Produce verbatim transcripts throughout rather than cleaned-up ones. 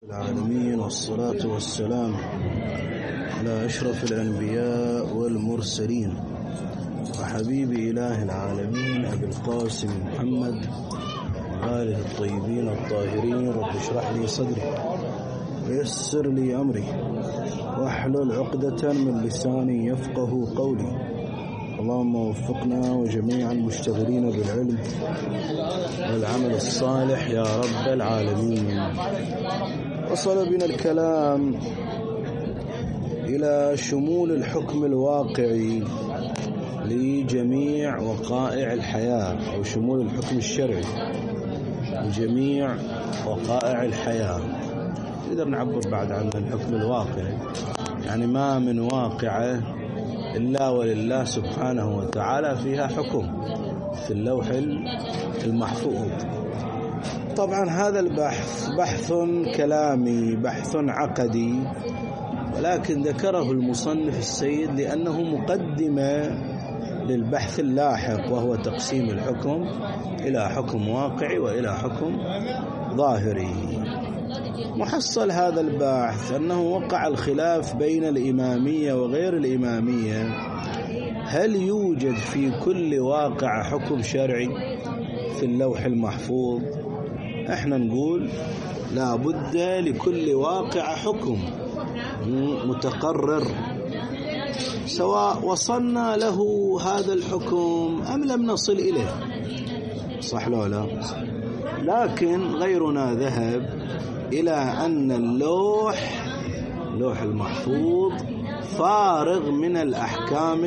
العالمين، والصلاة والسلام على أشرف الأنبياء والمرسلين وحبيب إله العالمين أبي القاسم محمد وآله الطيبين الطاهرين. رب اشرح لي صدري ويسر لي أمري واحلل عقدة من لساني يفقه قولي. اللهم وفقنا وجميع المشتغلين بالعلم والعمل الصالح يا رب العالمين. وصل بنا الكلام إلى شمول الحكم الواقعي لجميع وقائع الحياة، أو شمول الحكم الشرعي لجميع وقائع الحياة. نقدر نعبر بعد عن الحكم الواقعي، يعني ما من واقعة إلا ولله سبحانه وتعالى فيها حكم في اللوح المحفوظ. طبعا هذا البحث بحث كلامي، بحث عقدي، ولكن ذكره المصنف السيد لأنه مقدمة للبحث اللاحق، وهو تقسيم الحكم إلى حكم واقعي وإلى حكم ظاهري. محصل هذا البحث أنه وقع الخلاف بين الإمامية وغير الإمامية، هل يوجد في كل واقع حكم شرعي في اللوح المحفوظ؟ احنا نقول لا بد لكل واقع حكم متقرر، سواء وصلنا له هذا الحكم أم لم نصل إليه، صح لو لا؟ لكن غيرنا ذهب إلى أن اللوح اللوح المحفوظ فارغ من الأحكام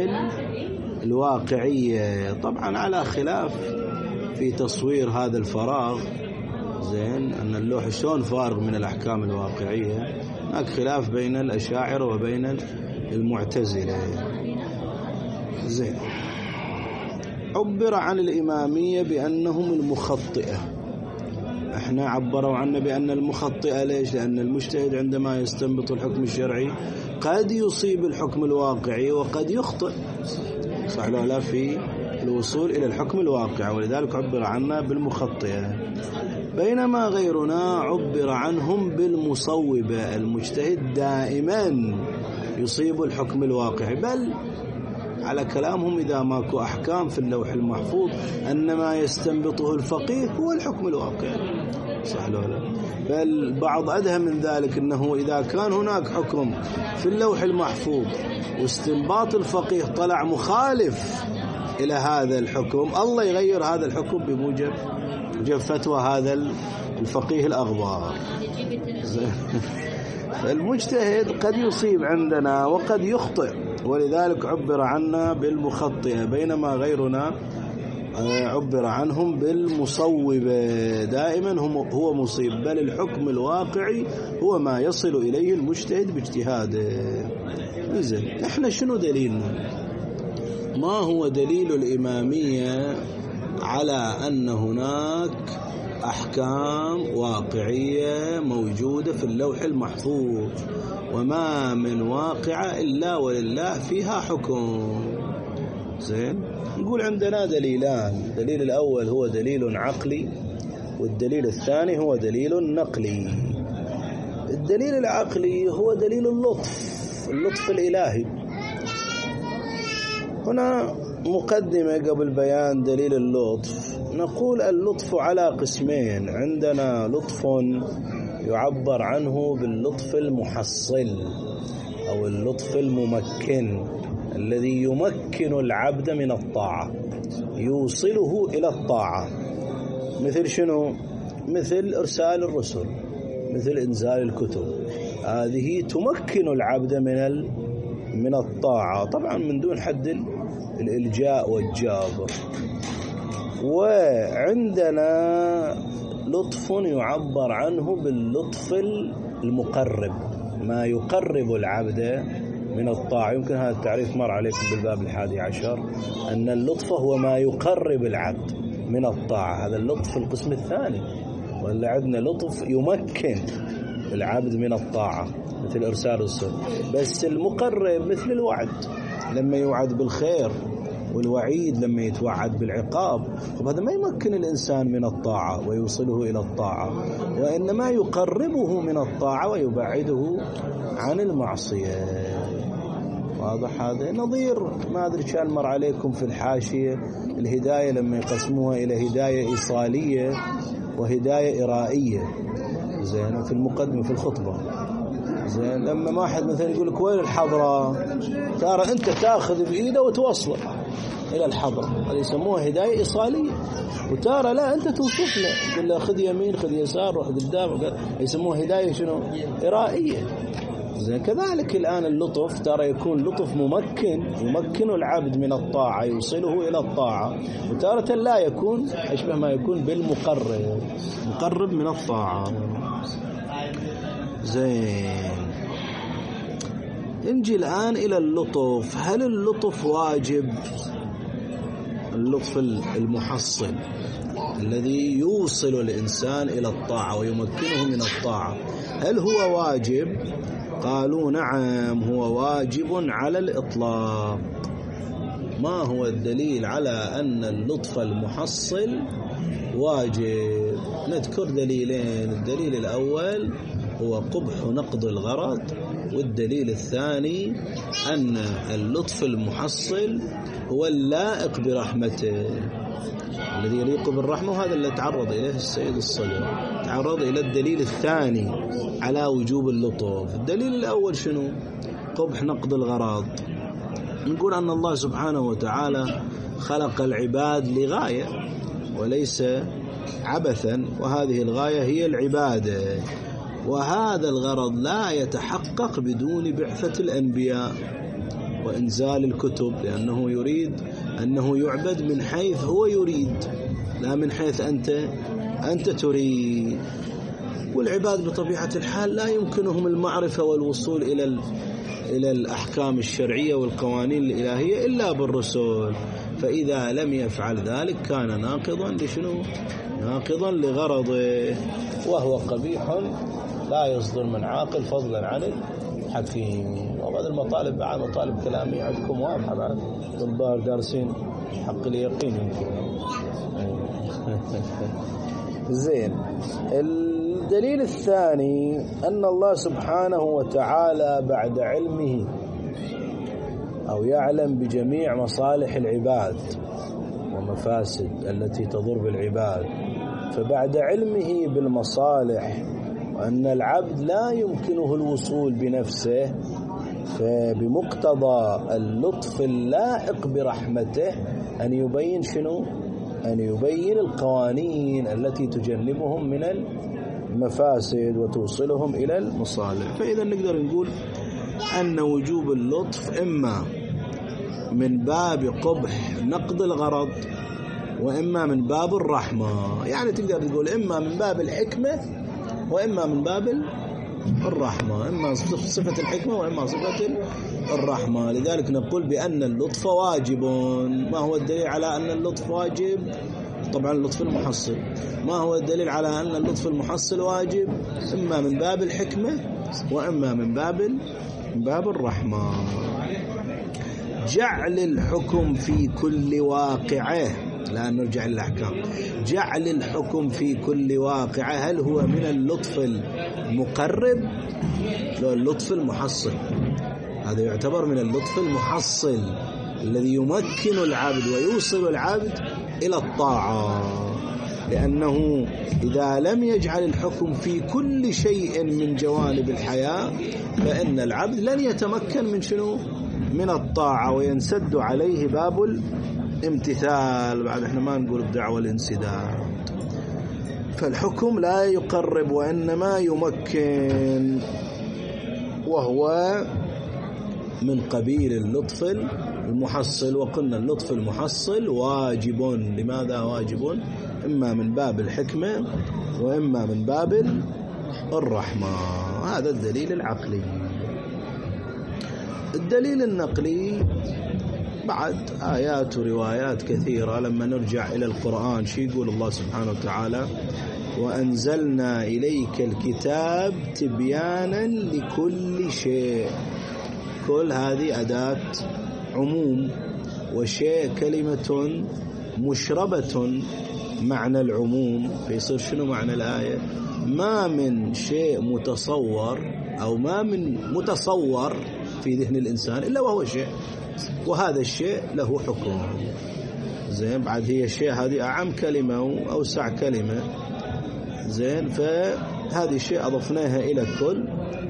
الواقعية. طبعا على خلاف في تصوير هذا الفراغ، زين، أن اللوح شلون فارغ من الأحكام الواقعية. هناك خلاف بين الأشاعرة وبين المعتزلة. زين، عبر عن الإمامية بأنهم المخطئة. احنا عبروا عنا بأن المخطئة. ليش؟ لأن المجتهد عندما يستنبط الحكم الشرعي قد يصيب الحكم الواقعي وقد يخطئ، صح لا لا، في الوصول إلى الحكم الواقعي، ولذلك عبر عنا بالمخطئة. بينما غيرنا عبر عنهم بالمصوبة. المجتهد دائما يصيب الحكم الواقعي، بل على كلامهم إذا ماكو أحكام في اللوح المحفوظ أن ما يستنبطه الفقيه هو الحكم الواقعي، صح لا لا. بل بعض أدهى من ذلك، أنه إذا كان هناك حكم في اللوح المحفوظ واستنباط الفقيه طلع مخالف إلى هذا الحكم، الله يغير هذا الحكم بموجب موجب فتوى هذا الفقيه الأغبار. فالمجتهد قد يصيب عندنا وقد يخطئ، ولذلك عبر عنا بالمخطئة، بينما غيرنا عبر عنهم بالمصوبة. دائما هو مصيب، بل الحكم الواقعي هو ما يصل إليه المجتهد باجتهاده. إذن احنا شنو دليلنا؟ ما هو دليل الإمامية على أن هناك أحكام واقعية موجودة في اللوح المحفوظ، وما من واقعة إلا ولله فيها حكم؟ زين، نقول عندنا دليلان. الدليل الأول هو دليل عقلي، والدليل الثاني هو دليل نقلي. الدليل العقلي هو دليل اللطف، اللطف الإلهي. هنا مقدمة قبل بيان دليل اللطف. نقول اللطف على قسمين. عندنا لطف يعبر عنه باللطف المحصل أو اللطف الممكن، الذي يمكن العبد من الطاعة، يوصله إلى الطاعة. مثل شنو؟ مثل إرسال الرسل، مثل إنزال الكتب. هذه تمكن العبد من من الطاعة، طبعا من دون حد الإلجاء والجابر. وعندنا لطف يعبر عنه باللطف المقرب، ما يقرب العبد من الطاعة. يمكن هذا التعريف مر عليكم بالباب الحادي عشر، أن اللطف هو ما يقرب العبد من الطاعة. هذا اللطف في القسم الثاني. ولا عندنا لطف يمكن العبد من الطاعة مثل إرسال الرسل، بس المقرب مثل الوعد، لما يوعد بالخير والوعيد لما يتوعد بالعقاب، وهذا ما يمكن الإنسان من الطاعة ويوصله إلى الطاعة، وإنما يقربه من الطاعة ويبعده عن المعصية. واضح هذا؟ نظير ما أدري كان مر عليكم في الحاشية الهداية لما يقسموها إلى هداية إيصالية وهداية إرائية، زين، في المقدمة في الخطبة، زين. لما واحد مثلا يقول لك وين الحضرة، ترى أنت تأخذ بإيده وتوصله إلى الحضرة، هذه يسموها هداية إيصالية. وترى لا، أنت توصف له، تقول له خذ يمين خذ يسار روح قدام، يسموها هداية شنو؟ إرائية. زين. كذلك الآن اللطف ترى يكون لطف ممكن، يمكن العبد من الطاعة، يوصله إلى الطاعة، وتارة لا يكون أشبه ما يكون بالمقرب، مقرب من الطاعة. زين. نجي الآن إلى اللطف. هل اللطف واجب؟ اللطف المحصل الذي يوصل الإنسان إلى الطاعة ويمكنه من الطاعة، هل هو واجب؟ قالوا نعم، هو واجب على الإطلاق. ما هو الدليل على أن اللطف المحصل واجب؟ نذكر دليلين. الدليل الأول هو قبح نقض الغرض، والدليل الثاني أن اللطف المحصل هو اللائق برحمته، الذي يليق بالرحمة، وهذا اللي تعرض إليه السيد الصدر. تعرض إلى الدليل الثاني على وجوب اللطف. الدليل الأول شنو؟ قبح نقض الغرض. نقول أن الله سبحانه وتعالى خلق العباد لغاية وليس عبثا، وهذه الغاية هي العبادة، وهذا الغرض لا يتحقق بدون بعثة الأنبياء وإنزال الكتب، لأنه يريد أنه يعبد من حيث هو يريد، لا من حيث أنت أنت تريد. والعباد بطبيعة الحال لا يمكنهم المعرفة والوصول إلى إلى الأحكام الشرعية والقوانين الإلهية إلا بالرسل، فإذا لم يفعل ذلك كان ناقضا لشنو؟ ناقضا لغرضه، وهو قبيح لا يصدر من عاقل فضلا عن الحكيم. وهذا المطالب بعد مطالب كلامية عندكم واضحة، بعد الظاهر دارسين حق اليقين يمكن. زين. الدليل الثاني أن الله سبحانه وتعالى بعد علمه أو يعلم بجميع مصالح العباد ومفاسد التي تضر بالعباد، فبعد علمه بالمصالح وأن العبد لا يمكنه الوصول بنفسه، فبمقتضى اللطف اللائق برحمته أن يبين شنو؟ أن يبين القوانين التي تجنبهم من المفاسد وتوصلهم إلى المصالح. فإذا نقدر نقول أن وجوب اللطف إما من باب قبح نقض الغرض وإما من باب الرحمة. يعني تقدر تقول إما من باب الحكمة وإما من باب الرحمة، إما صفة الحكمة وإما صفة الرحمة. لذلك نقول بأن اللطف واجب. ما هو الدليل على أن اللطف واجب؟ طبعا اللطف المحصل. ما هو الدليل على أن اللطف المحصل واجب؟ إما من باب الحكمة وإما من باب من باب الرحمة. جعل الحكم في كل واقعه، لا نرجع للأحكام، جعل الحكم في كل واقعه هل هو من اللطف المقرب؟ لا، اللطف المحصل. هذا يعتبر من اللطف المحصل الذي يمكن العبد ويوصل العبد إلى الطاعة، لأنه إذا لم يجعل الحكم في كل شيء من جوانب الحياة فإن العبد لن يتمكن من شنو؟ من الطاعة، وينسد عليه باب الامتثال. بعد احنا ما نقول بدعوى الانسداد. فالحكم لا يقرب وإنما يمكن، وهو من قبيل اللطف المحصل. وقلنا اللطف المحصل واجب. لماذا واجب؟ إما من باب الحكمة وإما من باب الرحمة. هذا الدليل العقلي. الدليل النقلي بعد آيات وروايات كثيرة. لما نرجع إلى القرآن شي يقول الله سبحانه وتعالى: وأنزلنا إليك الكتاب تبيانا لكل شيء. كل هذه أداة عموم، وشيء كلمة مشربة معنى العموم، فيصير شنو معنى الآية؟ ما من شيء متصور أو ما من متصور في ذهن الإنسان إلا وهو شيء، وهذا الشيء له حكم. زين، بعد هي شيء هذه أعم كلمة وأوسع كلمة. زين، فهذه شيء أضفناها إلى كل،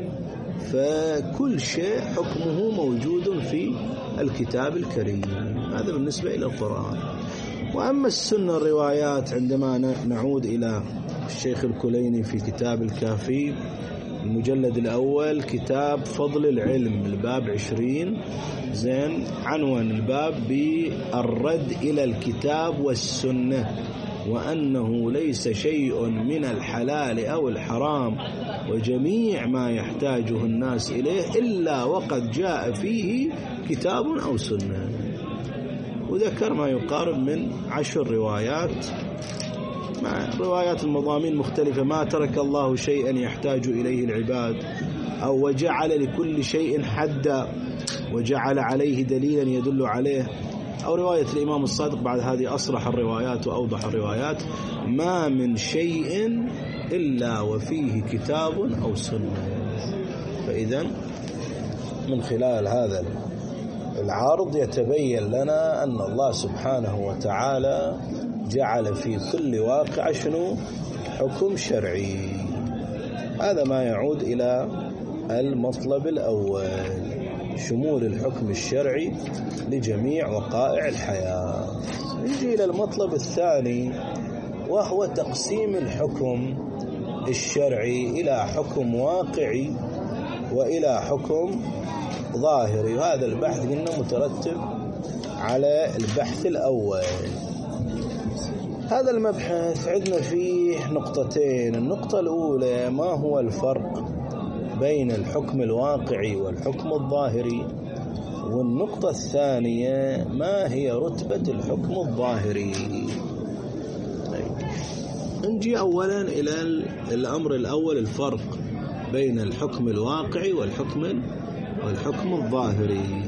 فكل شيء حكمه موجود في الكتاب الكريم. هذا بالنسبة إلى القرآن. وأما السنة الروايات، عندما نعود إلى الشيخ الكليني في كتاب الكافي المجلد الأول، كتاب فضل العلم، الباب عشرين. زين، عنوان الباب بالرد إلى الكتاب والسنة، وأنه ليس شيء من الحلال أو الحرام وجميع ما يحتاجه الناس إليه إلا وقد جاء فيه كتاب أو سنة. وذكر ما يقارب من عشر روايات، مع روايات المضامين مختلفة. ما ترك الله شيئا يحتاج إليه العباد، أو وجعل لكل شيء حدا وجعل عليه دليلا يدل عليه، أو رواية الإمام الصادق بعد هذه أصرح الروايات وأوضح الروايات: ما من شيء إلا وفيه كتاب أو سنة. فإذا من خلال هذا العرض يتبين لنا أن الله سبحانه وتعالى جعل في كل واقع شنو؟ حكم شرعي. هذا ما يعود إلى المطلب الأول، شمول الحكم الشرعي لجميع وقائع الحياة. نجي إلى المطلب الثاني، وهو تقسيم الحكم الشرعي إلى حكم واقعي وإلى حكم ظاهري. وهذا البحث قلنا مترتب على البحث الأول. هذا المبحث عندنا فيه نقطتين. النقطة الأولى: ما هو الفرق بين الحكم الواقعي والحكم الظاهري؟ والنقطة الثانية: ما هي رتبة الحكم الظاهري؟ نجي أولا إلى الأمر الأول، الفرق بين الحكم الواقعي والحكم والحكم الظاهري.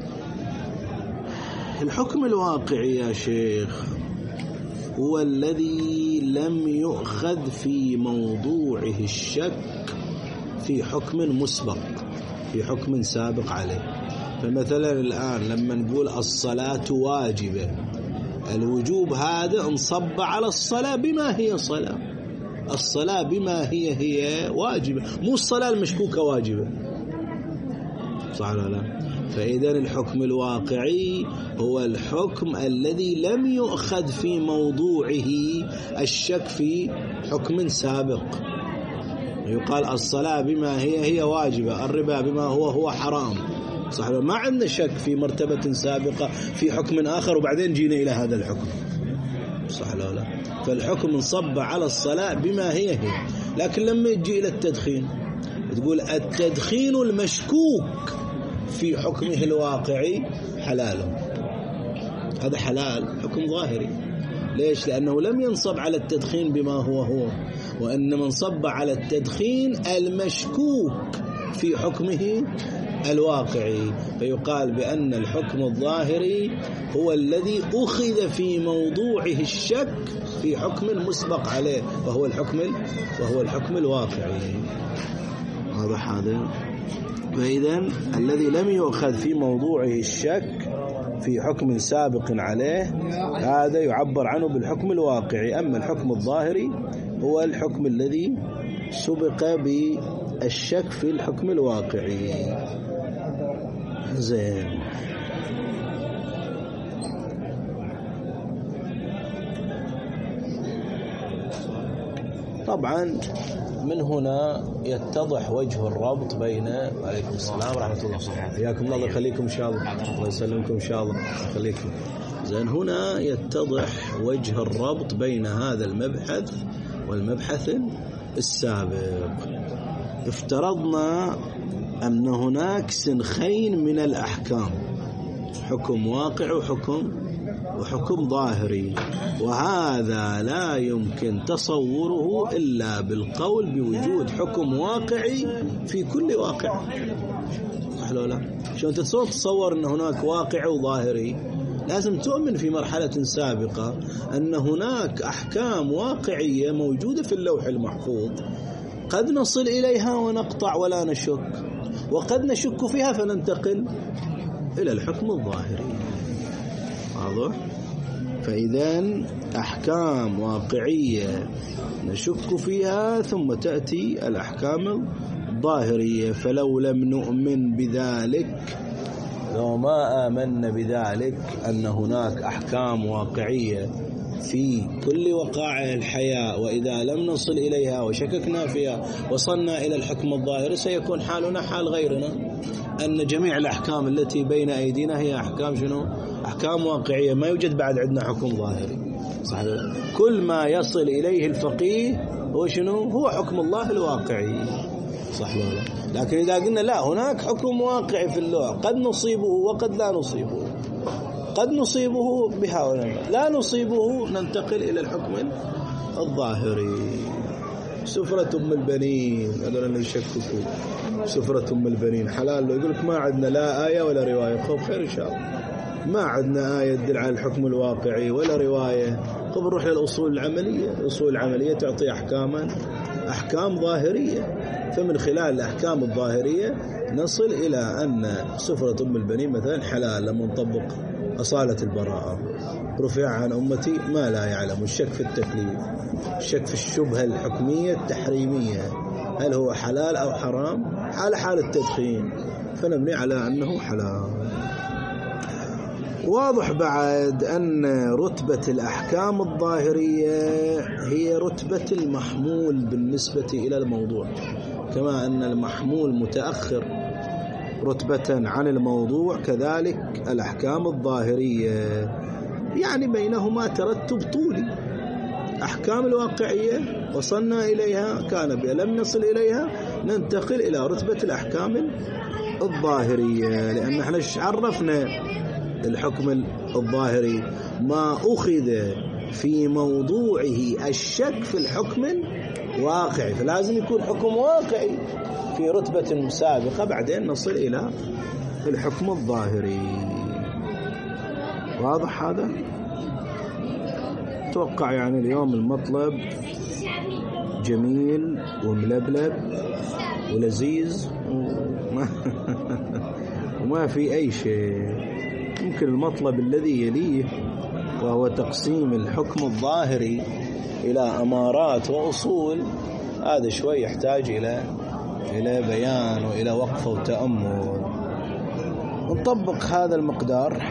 الحكم الواقعي يا شيخ هو الذي لم يؤخذ في موضوعه الشك في حكم مسبق، في حكم سابق عليه. فمثلا الآن لما نقول الصلاة واجبة، الوجوب هذا انصب على الصلاة بما هي صلاة، الصلاة بما هي هي واجبة، مو الصلاة المشكوكة واجبة، صح ولا لا؟ فإذا الحكم الواقعي هو الحكم الذي لم يؤخذ في موضوعه الشك في حكم سابق. يقال الصلاة بما هي هي واجبة، الربا بما هو هو حرام، صح؟ ما عندنا شك في مرتبة سابقة في حكم آخر وبعدين جينا إلى هذا الحكم، صح ولا لا؟ فالحكم انصب على الصلاة بما هي هي. لكن لما يجي إلى التدخين تقول التدخين المشكوك في حكمه الواقعي حلال، هذا حلال، حكم ظاهري. ليش؟ لأنه لم ينصب على التدخين بما هو هو، وإنما انصب على التدخين المشكوك في حكمه الواقعي. فيقال بأن الحكم الظاهري هو الذي أخذ في موضوعه الشك في حكم مسبق عليه، وهو الحكم وهو الحكم الواقعي. واضح هذا؟ فإذا الذي لم يؤخذ في موضوعه الشك في حكم سابق عليه هذا يعبر عنه بالحكم الواقعي. أما الحكم الظاهري هو الحكم الذي سبق بالشك في الحكم الواقعي. زين، طبعا من هنا يتضح وجه الربط بين وعليكم السلام ورحمة الله وبركاته. حياكم الله، الله يخليكم إن شاء الله، الله يسلمكم إن شاء الله، يخليكم. زين، هنا يتضح وجه الربط بين هذا المبحث والمبحث السابق. افترضنا أن هناك سنخين من الأحكام، حكم واقع وحكم وحكم ظاهري، وهذا لا يمكن تصوره إلا بالقول بوجود حكم واقعي في كل واقع، صح ولا لا؟ شلون تتصور تصور أن هناك واقع وظاهري؟ لازم تؤمن في مرحلة سابقة أن هناك أحكام واقعية موجودة في اللوح المحفوظ قد نصل إليها ونقطع ولا نشك، وقد نشك فيها فننتقل إلى الحكم الظاهري. واضح؟ فإذن أحكام واقعية نشك فيها ثم تأتي الأحكام الظاهرية. فلو لم نؤمن بذلك، لو ما آمنا بذلك أن هناك أحكام واقعية في كل وقائع الحياة، وإذا لم نصل إليها وشككنا فيها وصلنا إلى الحكم الظاهري، سيكون حالنا حال غيرنا، أن جميع الأحكام التي بين أيدينا هي أحكام شنو؟ أحكام واقعية، ما يوجد بعد عندنا حكم ظاهري. صح؟ كل ما يصل إليه الفقيه هو شنو؟ هو حكم الله الواقعي. صح ولا؟ لكن إذا قلنا لا، هناك حكم واقعي في اللوح قد نصيبه وقد لا نصيبه، قد نصيبه بهؤلاء لا نصيبه، ننتقل إلى الحكم الظاهري. سفرة أم البنين، هذا اللي يشككوا سفرة أم البنين حلال، لو يقول لك ما عندنا لا آية ولا رواية، خب خير إن شاء الله، ما عندنا آية تدل على الحكم الواقعي ولا رواية، خب نروح للأصول العملية. الأصول العملية تعطي أحكاما أحكام ظاهرية، فمن خلال الأحكام الظاهرية نصل إلى أن سفرة أم البنين مثلا حلال لما نطبق أصالة البراءة. رفع عن أمتي ما لا يعلم، الشك في التكليف، الشك في الشبهة الحكمية التحريمية، هل هو حلال أو حرام، على حال التدخين فنبني على أنه حلال. واضح بعد أن رتبة الأحكام الظاهرية هي رتبة المحمول بالنسبة إلى الموضوع، كما أن المحمول متأخر رتبة عن الموضوع، كذلك الأحكام الظاهرية يعني بينهما ترتب طولي. أحكام الواقعية وصلنا إليها كان بها، لم نصل إليها ننتقل إلى رتبة الأحكام الظاهرية، لأن احنا عرفنا الحكم الظاهري ما أخذ في موضوعه الشك في الحكم الواقعي، فلازم يكون حكم واقعي في رتبة سابقة، بعدين نصل إلى الحكم الظاهري. واضح هذا؟ أتوقع يعني اليوم المطلب جميل وملبلب ولذيذ وما, وما في أي شيء. يمكن المطلب الذي يليه وهو تقسيم الحكم الظاهري إلى أمارات وأصول، هذا شوي يحتاج إلى إلى بيان وإلى وقفة وتأمل. نطبق هذا المقدار.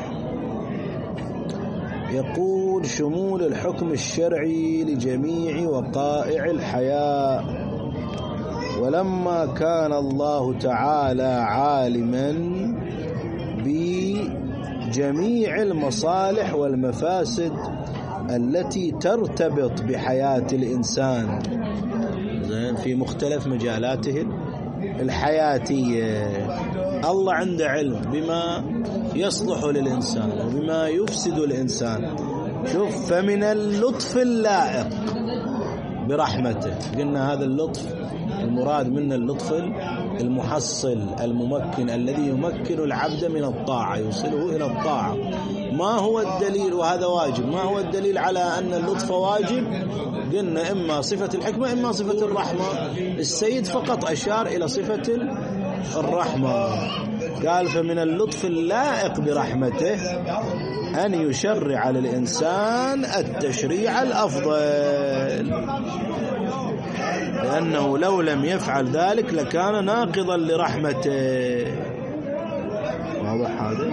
يقول شمول الحكم الشرعي لجميع وقائع الحياة، ولما كان الله تعالى عالما بجميع المصالح والمفاسد التي ترتبط بحياة الإنسان في مختلف مجالاته الحياتية، الله عنده علم بما يصلح للإنسان وبما يفسد الإنسان. شوف، فمن اللطف اللائق برحمته، قلنا هذا اللطف المراد منه اللطف المحصل الممكن الذي يمكن العبد من الطاعة، يوصله إلى الطاعة. ما هو الدليل؟ وهذا واجب. ما هو الدليل على أن اللطف واجب؟ قلنا إما صفة الحكمة إما صفة الرحمة. السيد فقط أشار إلى صفة الرحمة، قال فمن اللطف اللائق برحمته أن يشرع للإنسان التشريع الأفضل، لأنه لو لم يفعل ذلك لكان ناقضا لرحمته. واضح هذا؟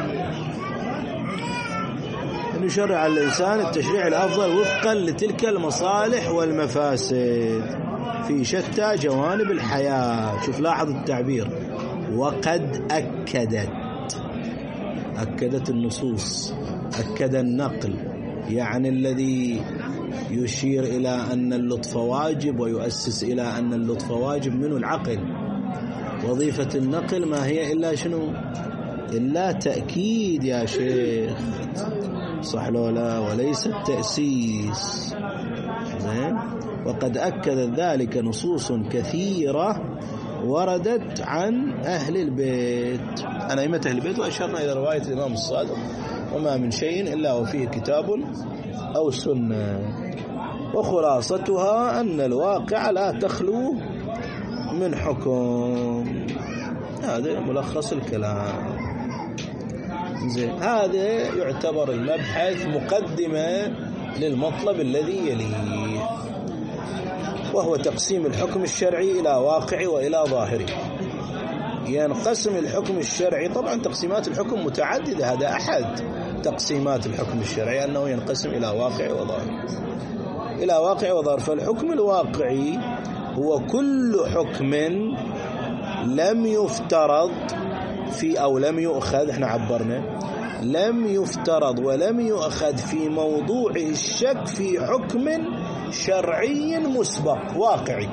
أن يشرع للإنسان التشريع الأفضل وفقا لتلك المصالح والمفاسد في شتى جوانب الحياة. شوف، لاحظ التعبير، وقد أكدت، أكدت النصوص، أكد النقل، يعني الذي يشير إلى أن اللطف واجب ويؤسس إلى أن اللطف واجب منه العقل. وظيفة النقل ما هي إلا شنو؟ إلا تأكيد يا شيخ، صح لولا؟ وليس التأسيس. وقد أكد ذلك نصوص كثيرة وردت عن أهل البيت، عن أئمة أهل البيت، وأشرنا إلى رواية الإمام الصادق وما من شيء إلا وفيه كتاب أو سنة. وخلاصتها أن الواقع لا تخلو من حكم. هذا ملخص الكلام. زين، هذا يعتبر المبحث مقدمة للمطلب الذي يليه، وهو تقسيم الحكم الشرعي إلى واقعي وإلى ظاهري. ينقسم الحكم الشرعي، طبعا تقسيمات الحكم متعددة، هذا أحد تقسيمات الحكم الشرعي أنه ينقسم إلى واقعي وظاهري. إلى واقعي وظاهري، فالحكم الواقعي هو كل حكم لم يفترض في أو لم يؤخذ، احنا عبرنا لم يفترض ولم يؤخذ في موضوعه الشك في حكم شرعي مسبق واقعي.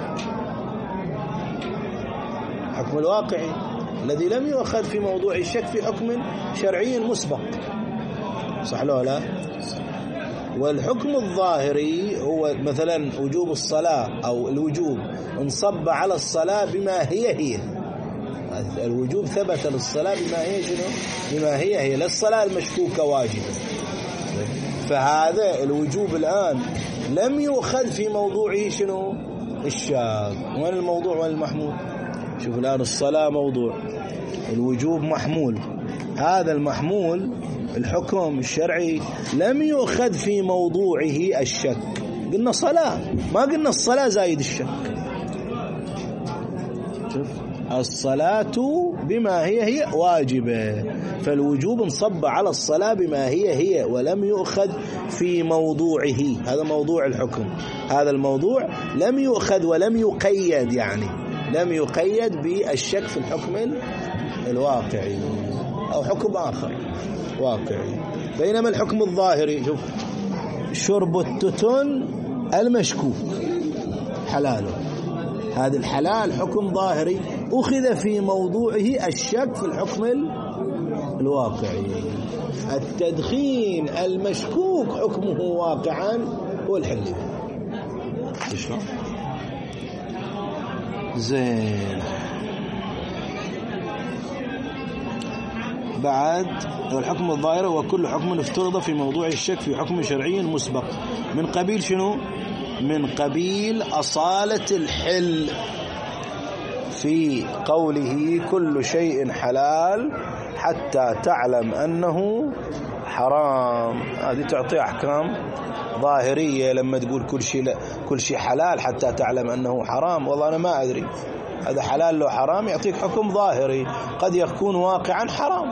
حكم الواقعي الذي لم يؤخذ في موضوعه الشك في حكم شرعي مسبق، صح لا لا؟ والحكم الظاهري هو مثلا وجوب الصلاة أو الوجوب انصب على الصلاة بما هي هي، الوجوب ثبت للصلاة بما هي شنو؟ بما هي هي، للصلاة المشكوكة واجبة. فهذا الوجوب الآن لم يؤخذ في موضوعه شنو؟ الشاذ. وين الموضوع وين المحمول؟ شوف الآن الصلاة موضوع، الوجوب محمول، هذا المحمول الحكم الشرعي لم يؤخذ في موضوعه الشك. قلنا صلاة، ما قلنا الصلاة زايد الشك. شوف، الصلاة بما هي هي واجبة، فالوجوب انصب على الصلاة بما هي هي ولم يؤخذ في موضوعه. هذا موضوع الحكم، هذا الموضوع لم يؤخذ ولم يقيد، يعني لم يقيد بالشك في الحكم الواقعي أو حكم آخر واقعي. بينما الحكم الظاهري، شوف، شرب التتن المشكوك حلاله، هذا الحلال حكم ظاهري أخذ في موضوعه الشك في الحكم الواقعي. التدخين المشكوك حكمه واقعا هو الحل. شلون؟ زين، بعد الحكم الظاهر وكل حكم افترض في موضوع الشك في حكم شرعي مسبق من قبيل شنو؟ من قبيل أصالة الحل، في قوله كل شيء حلال حتى تعلم أنه حرام. هذه تعطي أحكام ظاهرية. لما تقول كل شيء كل شيء حلال حتى تعلم أنه حرام، والله أنا ما أدري هذا حلال لو حرام، يعطيك حكم ظاهري قد يكون واقعا حرام.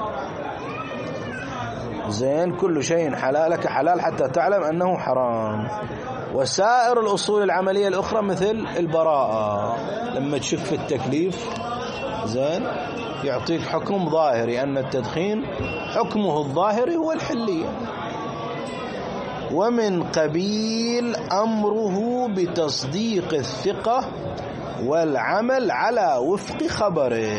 زين، كل شيء حلالك حلال حتى تعلم أنه حرام. وسائر الأصول العملية الأخرى مثل البراءة، لما تشك في التكليف زين يعطيك حكم ظاهري أن التدخين حكمه الظاهري هو الحلية. ومن قبيل أمره بتصديق الثقة والعمل على وفق خبره.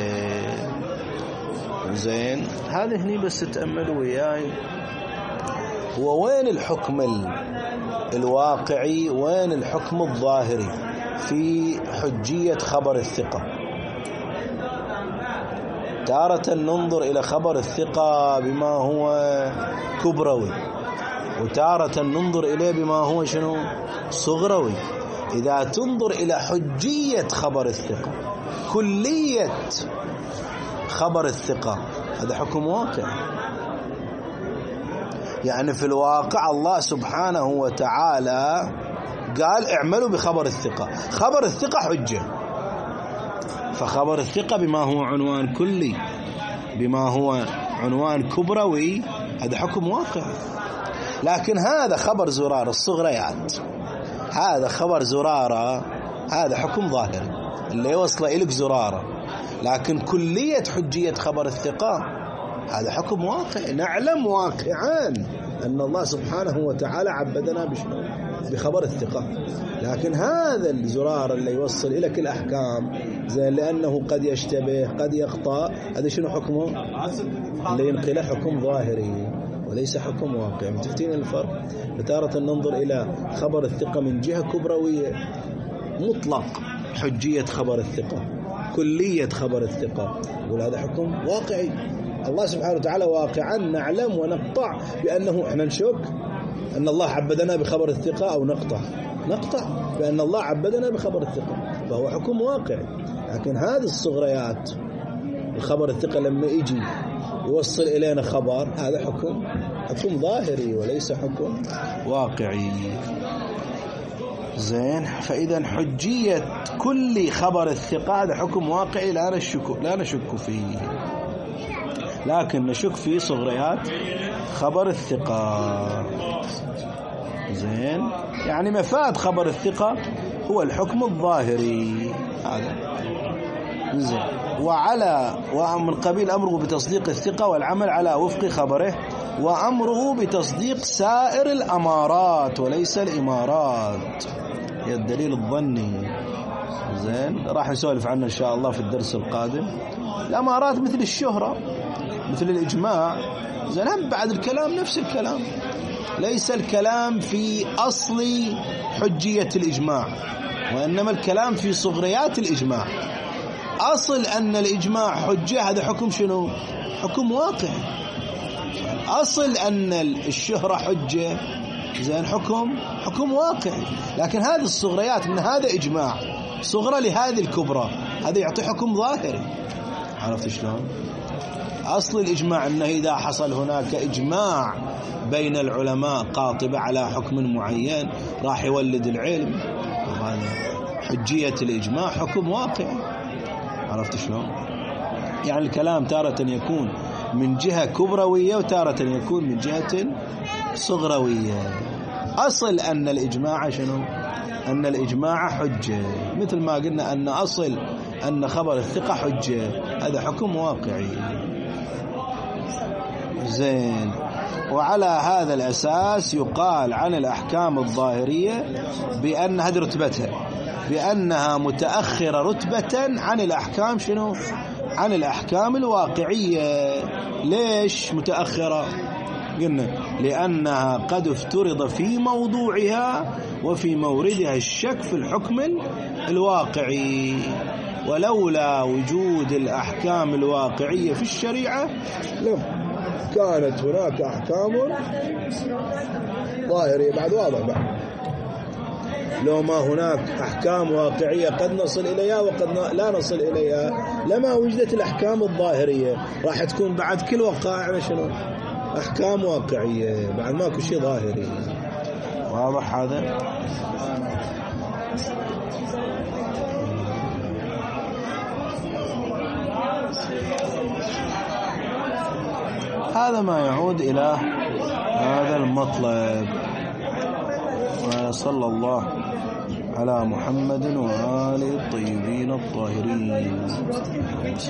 زين، هذا هني بس تأملوا وياي، ووين الحكم الواقعي وين الحكم الظاهري في حجية خبر الثقة؟ تارة ننظر إلى خبر الثقة بما هو كبروي، وتارة ننظر إليه بما هو شنو؟ صغروي. إذا تنظر إلى حجية خبر الثقة، كلية خبر الثقة، هذا حكم واقع. يعني في الواقع الله سبحانه وتعالى قال اعملوا بخبر الثقة، خبر الثقة حجة. فخبر الثقة بما هو عنوان كلي، بما هو عنوان كبروي، هذا حكم واقع. لكن هذا خبر زرارة الصغريات، هذا خبر زرارة، هذا حكم ظاهري اللي يوصل إليك زرارة. لكن كلية حجية خبر الثقة هذا حكم واقع. نعلم واقعا أن الله سبحانه وتعالى عبدنا بشنو؟ بخبر الثقة. لكن هذا الزرار اللي يوصل إليك الأحكام زي لأنه قد يشتبه قد يخطأ، هذا شنو حكمه؟ اللي ينقله حكم ظاهري وليس حكم واقع. متفتين الفرق؟ فتارة ننظر إلى خبر الثقة من جهة كبروية، مطلق حجية خبر الثقة، كلية خبر الثقة، يقول هذا حكم واقعي الله سبحانه وتعالى واقعا نعلم ونقطع بأنه احنا نشك أن الله عبدنا بخبر الثقة، أو نقطع نقطع بأن الله عبدنا بخبر الثقة، فهو حكم واقعي. لكن هذه الصغريات، الخبر الثقة لما يجي يوصل إلينا خبر، هذا حكم حكم ظاهري وليس حكم واقعي. زين، فإذا حجية كل خبر الثقة هذا حكم واقعي لا نشك لا نشك فيه، لكن نشك في صغريات خبر الثقة. زين، يعني مفاد خبر الثقة هو الحكم الظاهري هذا. زين، وعلى ومن قبيل أمره بتصديق الثقة والعمل على وفق خبره، وأمره بتصديق سائر الأمارات وليس الإمارات، هي الدليل الظني. زين، راح نسولف عنه إن شاء الله في الدرس القادم. الأمارات مثل الشهرة، مثل الإجماع. زين، هم بعد الكلام نفس الكلام، ليس الكلام في أصل حجية الإجماع، وإنما الكلام في صغريات الإجماع. أصل أن الإجماع حجة هذا حكم شنو؟ حكم واقعي. أصل أن الشهرة حجة، زين، حكم حكم واقعي. لكن هذه الصغريات من هذا إجماع صغرى لهذه الكبرى، هذا يعطي حكم ظاهري. عرفت شلون؟ أصل الإجماع أنه إذا حصل هناك إجماع بين العلماء قاطبة على حكم معين راح يولد العلم، وهذا حجية الإجماع حكم واقعي. عرفت شلون؟ يعني الكلام تارة يكون من جهة كبروية وتارة يكون من جهة صغروية. أصل أن الإجماع شنو؟ أن الإجماع حجة، مثل ما قلنا أن أصل أن خبر الثقة حجة، هذا حكم واقعي. زين، وعلى هذا الأساس يقال عن الأحكام الظاهرية بأن هذه رتبتها بأنها متأخرة رتبة عن الأحكام شنو؟ عن الأحكام الواقعية. ليش متأخرة؟ قلنا لأنها قد افترض في موضوعها وفي موردها الشك في الحكم الواقعي، ولولا وجود الأحكام الواقعية في الشريعة لم كانت هناك أحكام ظاهرية. بعد واضح بعد، لو ما هناك أحكام واقعية قد نصل إليها وقد لا نصل إليها لما وجدت الأحكام الظاهرية، راح تكون بعد كل وقائع شنو؟ أحكام واقعية، بعد ماكو شيء ظاهري. واضح هذا؟ هذا ما يعود إلى هذا المطلب. وصلى الله على محمد وآله الطيبين الطاهرين.